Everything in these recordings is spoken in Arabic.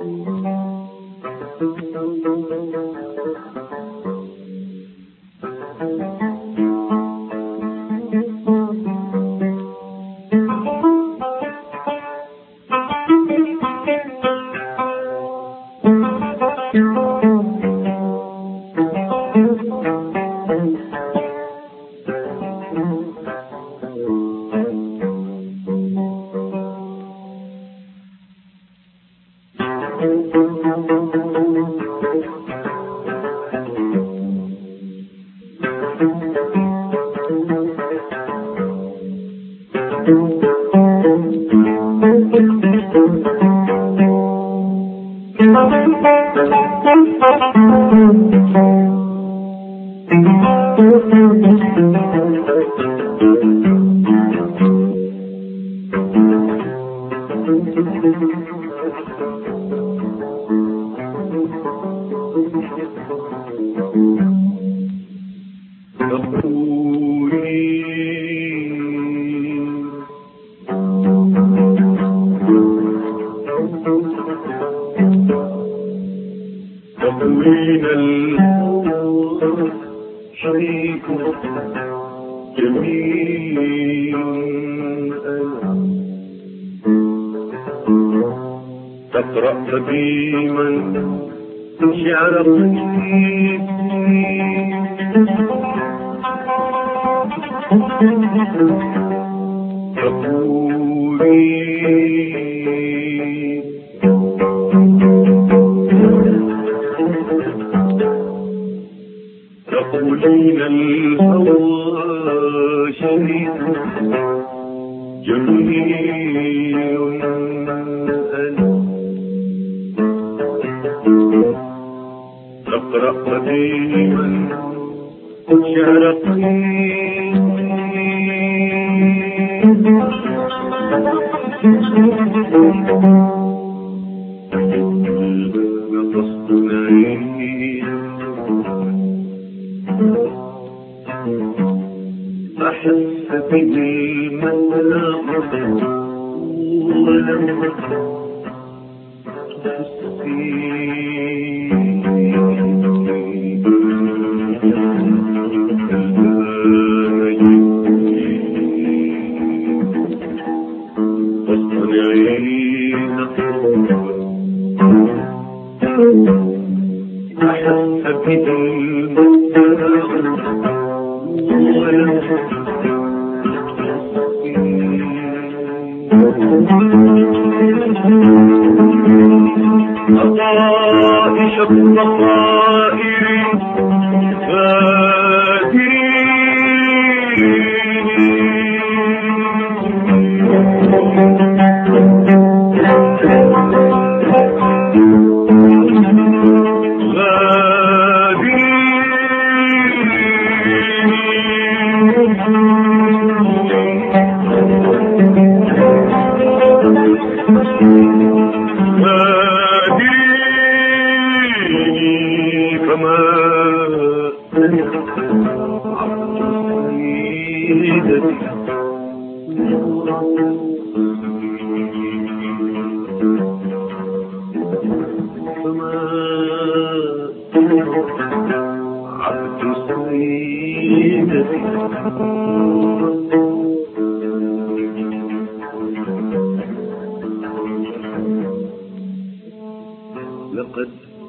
لقد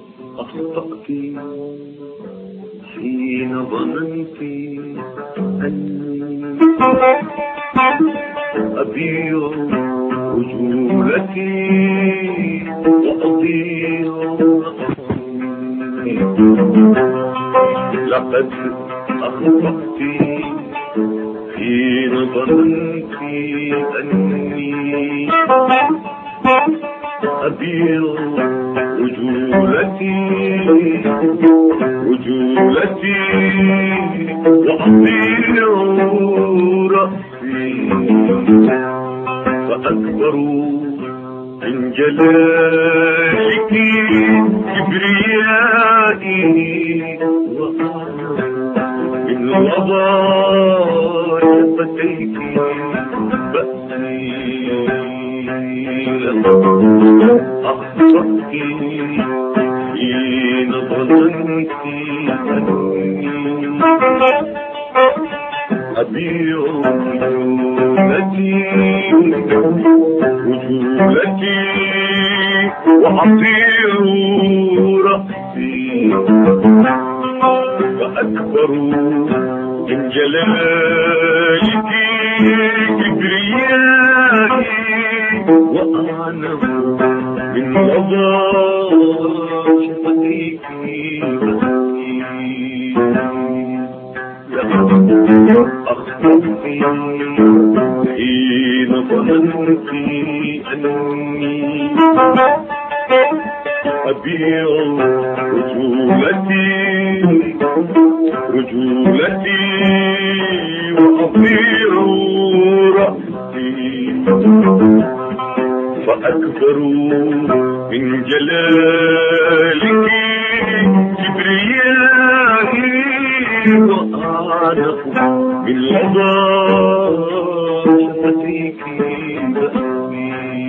أخطأت حين ظننت أني أبيع رجولتي وأضيع رأسي. لقد أخطأت حين ظننت أني أبيع رجولتي وأضيع رأسي. فأكبر من جلالك كبريائي من وضع شفتيك بأسي. أخطأت حين ظننت أني أبيع رجولتي وأطير رأسي فأكبر من جلالك كبريائي وأعنف من وضع شفتيك أخطأت حين ظننت أني أبيع رجولتي وأطير رأسي فأكبر من جلالك كبريائي وأعنف من لظى شفتيك بأسي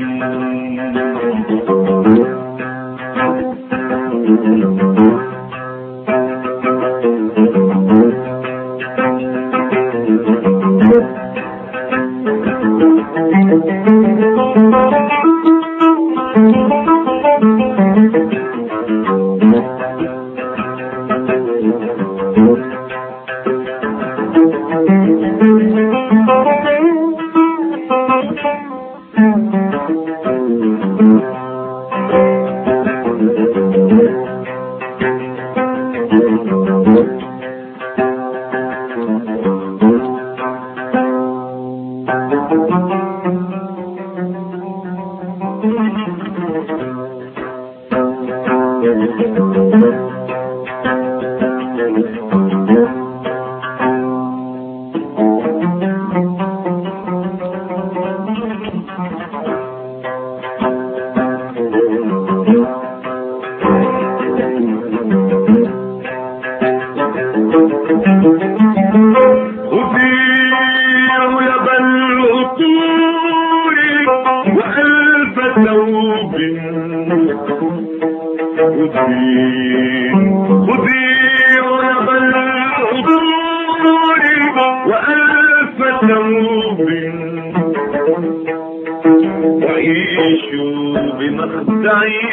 أعيش بمخدعي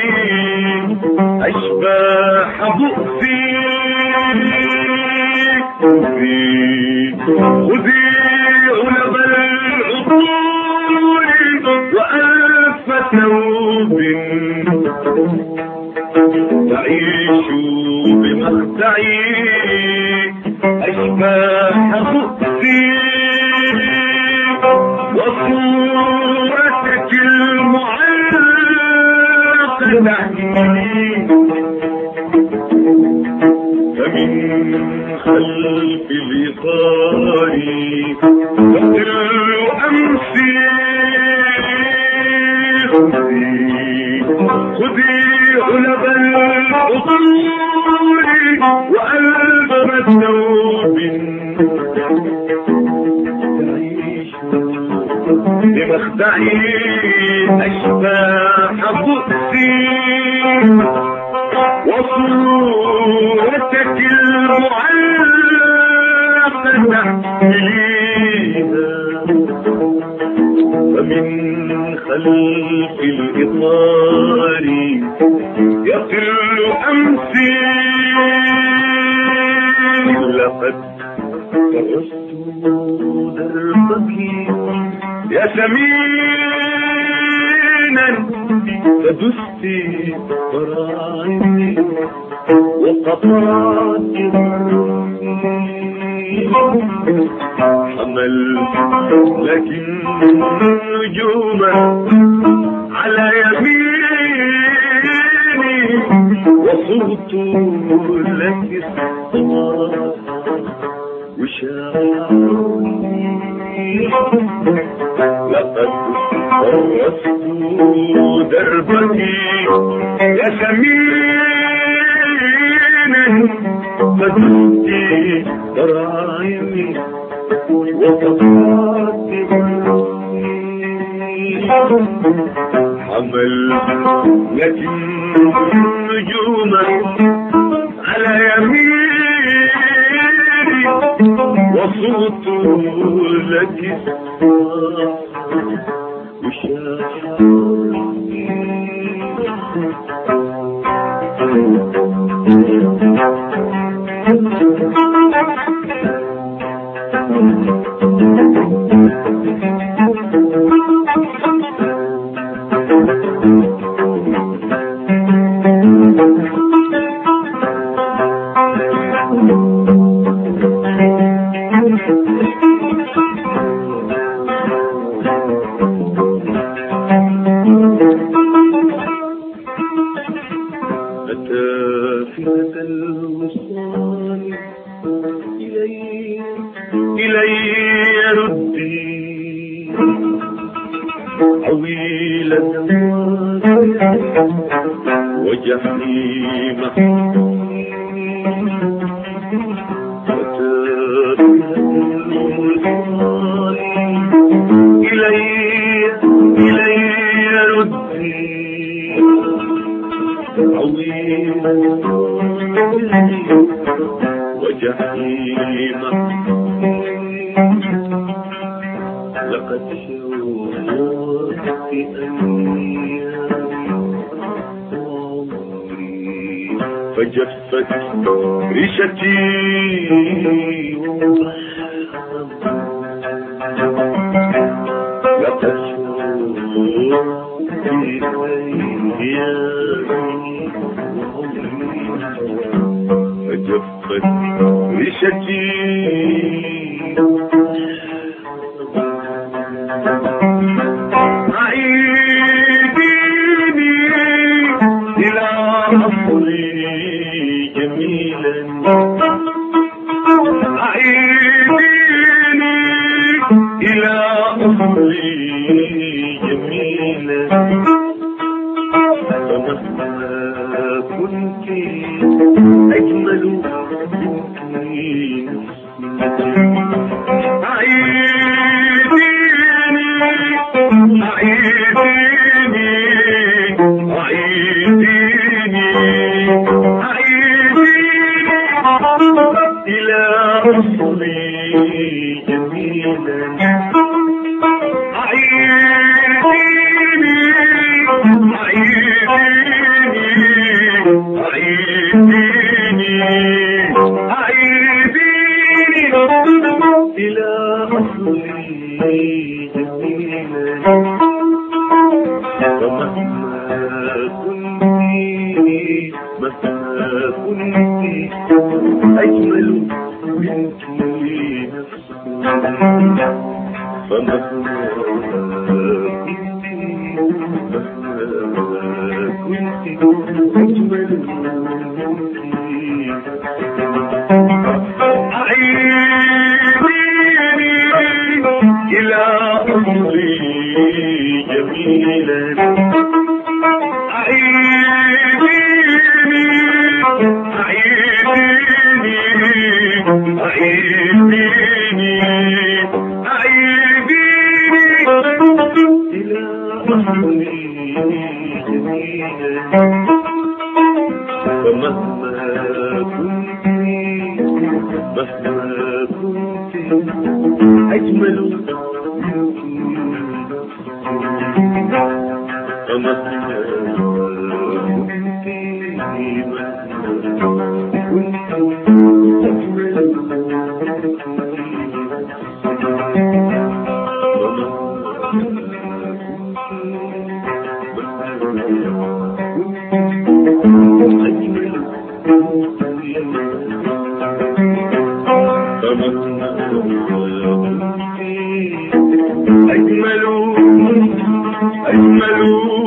أشباح بؤسي خذي علب العطور وألف ثوب أعيش بمخدعي أشباح بؤسي وصورتك المعلقة فمن خلف الإطار تطل أمسي خذي علب العطور وألف ثوب بمخدعي أشباح بؤسي وصورتك المعلقة تحمليها فمن خلف الإطار يطل أمسي لقد درست دربك يا سمينا فدست براعمي وقطعت حملت لكن نجوما على يميني وصرت لك الصباح وشاعرني لقد فرست دربك يا سمينا فدست براعمي وقطعت عمل لكن نجومك على يميني وصوته لك إلي ردي طويلة وجحيمة إلي ردي طويلة وجحيمة لقد شوقت أيامي وعمري فجفت ريشتي لقد شوقت أيامي وعمري فجفت ريشتي عيديني إلى أصلي جميلا عيديني إلى أصلي جميلا فمهما كنت أجمل إلى أصلي جميلا عيديني إلى أصلي جميلا فمهما كنت أجمل منك نفسي فمهما كنت أجمل منك عيديني إلى أصلي جميلا عيديني إلى أصلي جميلا فمهما كنت أجمل فمهما كنت أجمل أجمل